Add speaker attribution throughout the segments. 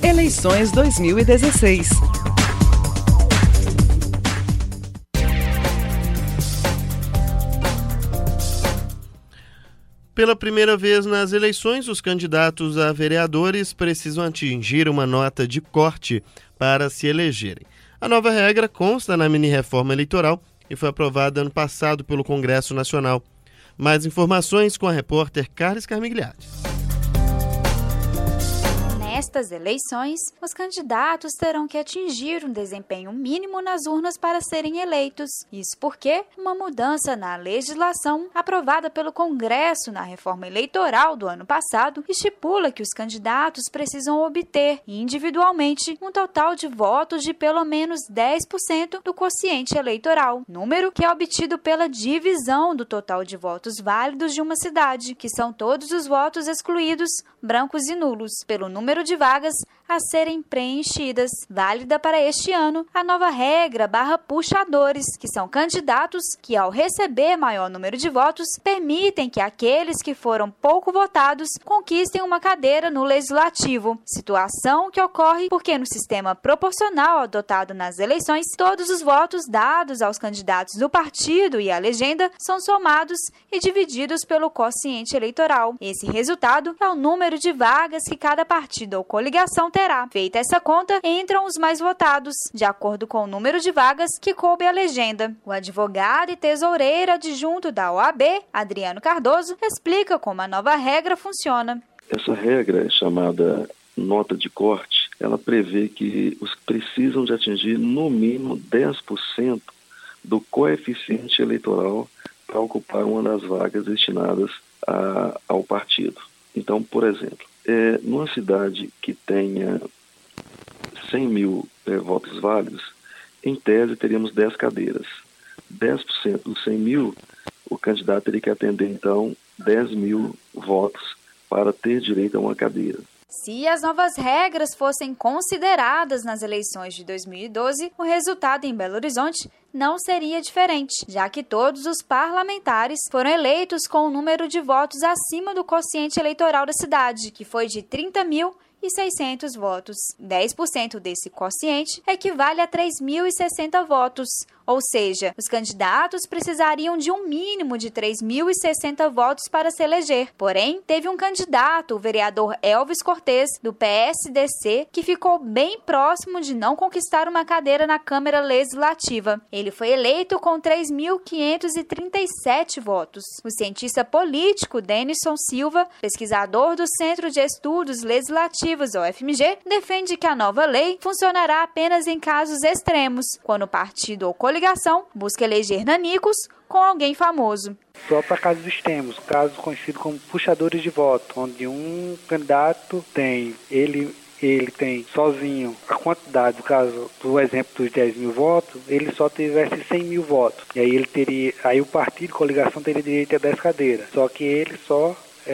Speaker 1: Eleições 2016.
Speaker 2: Pela primeira vez nas eleições, os candidatos a vereadores precisam atingir uma nota de corte para se elegerem. A nova regra consta na mini-reforma eleitoral e foi aprovada ano passado pelo Congresso Nacional. Mais informações com a repórter Carles Carmigliati.
Speaker 3: Nestas eleições, os candidatos terão que atingir um desempenho mínimo nas urnas para serem eleitos. Isso porque uma mudança na legislação aprovada pelo Congresso na reforma eleitoral do ano passado estipula que os candidatos precisam obter individualmente um total de votos de pelo menos 10% do quociente eleitoral, número que é obtido pela divisão do total de votos válidos de uma cidade, que são todos os votos excluídos, brancos e nulos, pelo número de vagas a serem preenchidas. Válida para este ano a nova regra /puxadores, que são candidatos que, ao receber maior número de votos, permitem que aqueles que foram pouco votados conquistem uma cadeira no Legislativo. Situação que ocorre porque no sistema proporcional adotado nas eleições, todos os votos dados aos candidatos do partido e à legenda são somados e divididos pelo quociente eleitoral. Esse resultado é o número de vagas que cada partido ou coligação terá. Feita essa conta, entram os mais votados, de acordo com o número de vagas que coube à legenda. O advogado e tesoureiro adjunto da OAB, Adriano Cardoso, explica como a nova regra funciona.
Speaker 4: Essa regra, chamada nota de corte, ela prevê que os que precisam de atingir no mínimo 10% do coeficiente eleitoral para ocupar uma das vagas destinadas ao partido. Então, por exemplo, numa cidade que tenha 100 mil votos válidos, em tese teríamos 10 cadeiras. 10% dos 100 mil, o candidato teria que atender, então, 10 mil votos para ter direito a uma cadeira.
Speaker 3: Se as novas regras fossem consideradas nas eleições de 2012, o resultado em Belo Horizonte não seria diferente, já que todos os parlamentares foram eleitos com o número de votos acima do quociente eleitoral da cidade, que foi de 30.600 votos. 10% desse quociente equivale a 3.060 votos, ou seja, os candidatos precisariam de um mínimo de 3.060 votos para se eleger. Porém, teve um candidato, o vereador Elvis Cortes, do PSDC, que ficou bem próximo de não conquistar uma cadeira na Câmara Legislativa. Ele foi eleito com 3.537 votos. O cientista político Denison Silva, pesquisador do Centro de Estudos Legislativos, UFMG, defende que a nova lei funcionará apenas em casos extremos, quando o partido ou coligação busca eleger nanicos com alguém famoso.
Speaker 5: Só para casos extremos, casos conhecidos como puxadores de voto, onde um candidato ele tem sozinho a quantidade, no caso do exemplo dos 10 mil votos, ele só tivesse 100 mil votos. E aí o partido, coligação, teria direito a 10 cadeiras. Só que ele só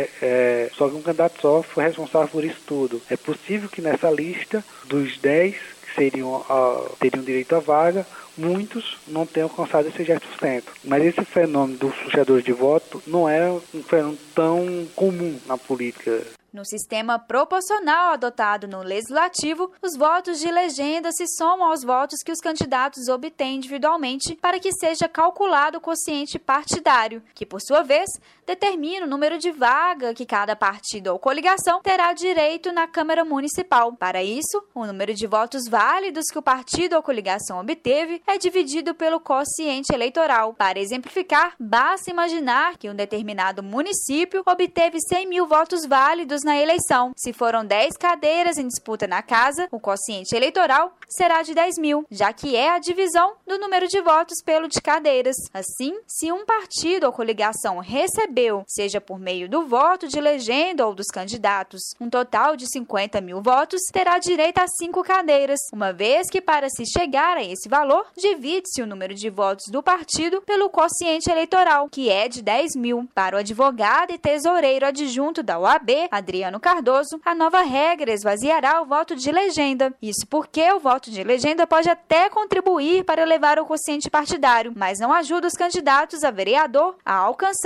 Speaker 5: que um candidato só foi responsável por isso tudo. É possível que nessa lista dos 10 que teriam direito à vaga, muitos não tenham alcançado esse 10%. Mas esse fenômeno dos puxadores de voto não é um fenômeno tão comum na política.
Speaker 3: No sistema proporcional adotado no Legislativo, os votos de legenda se somam aos votos que os candidatos obtêm individualmente para que seja calculado o quociente partidário, que, por sua vez, determina o número de vaga que cada partido ou coligação terá direito na Câmara Municipal. Para isso, o número de votos válidos que o partido ou coligação obteve é dividido pelo quociente eleitoral. Para exemplificar, basta imaginar que um determinado município obteve 100 mil votos válidos na eleição. Se foram 10 cadeiras em disputa na casa, o quociente eleitoral será de 10 mil, já que é a divisão do número de votos pelo de cadeiras. Assim, se um partido ou coligação recebeu, seja por meio do voto de legenda ou dos candidatos, um total de 50 mil votos, terá direito a 5 cadeiras, uma vez que para se chegar a esse valor, divide-se o número de votos do partido pelo quociente eleitoral, que é de 10 mil. Para o advogado e tesoureiro adjunto da OAB, Adriano Cardoso, a nova regra esvaziará o voto de legenda. Isso porque o voto de legenda pode até contribuir para elevar o quociente partidário, mas não ajuda os candidatos a vereador a alcançar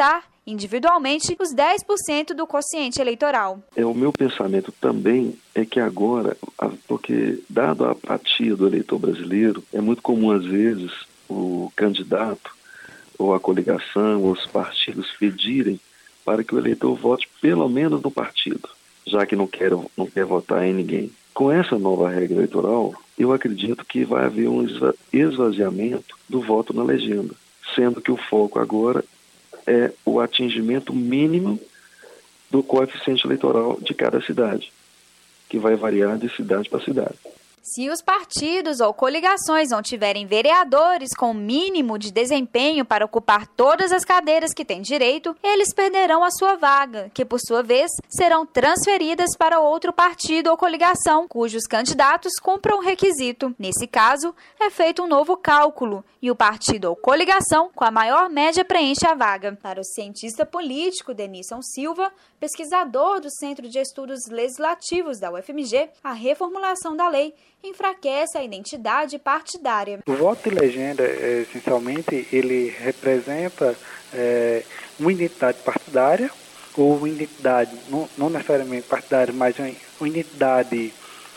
Speaker 3: individualmente, os 10% do quociente eleitoral.
Speaker 4: O meu pensamento também é que agora, porque dado a apatia do eleitor brasileiro, é muito comum às vezes o candidato ou a coligação ou os partidos pedirem para que o eleitor vote pelo menos no partido, já que não quer votar em ninguém. Com essa nova regra eleitoral, eu acredito que vai haver um esvaziamento do voto na legenda, sendo que o foco agora é o atingimento mínimo do coeficiente eleitoral de cada cidade, que vai variar de cidade para cidade.
Speaker 3: Se os partidos ou coligações não tiverem vereadores com mínimo de desempenho para ocupar todas as cadeiras que têm direito, eles perderão a sua vaga, que por sua vez serão transferidas para outro partido ou coligação, cujos candidatos cumpram o requisito. Nesse caso, é feito um novo cálculo e o partido ou coligação com a maior média preenche a vaga. Para o cientista político Denilson Silva, pesquisador do Centro de Estudos Legislativos da UFMG, a reformulação da lei enfraquece a identidade partidária.
Speaker 5: O voto de legenda, essencialmente, ele representa uma identidade partidária, ou uma identidade, não necessariamente partidária, mas uma identidade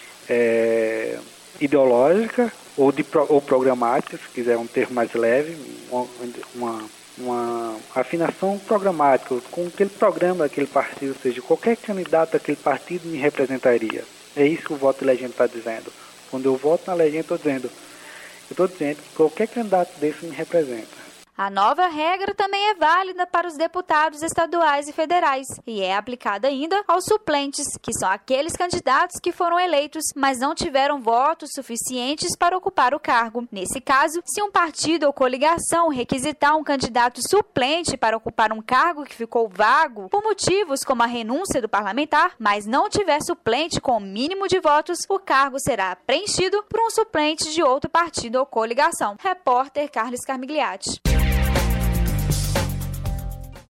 Speaker 5: ideológica ou programática, se quiser um termo mais leve, uma afinação programática com aquele programa daquele partido, ou seja, qualquer candidato daquele partido me representaria. É isso que o voto de legenda está dizendo. Quando eu voto na legenda, eu estou dizendo que qualquer candidato desse me representa.
Speaker 3: A nova regra também é válida para os deputados estaduais e federais e é aplicada ainda aos suplentes, que são aqueles candidatos que foram eleitos, mas não tiveram votos suficientes para ocupar o cargo. Nesse caso, se um partido ou coligação requisitar um candidato suplente para ocupar um cargo que ficou vago por motivos como a renúncia do parlamentar, mas não tiver suplente com o mínimo de votos, o cargo será preenchido por um suplente de outro partido ou coligação. Repórter Carlos Carmigliati.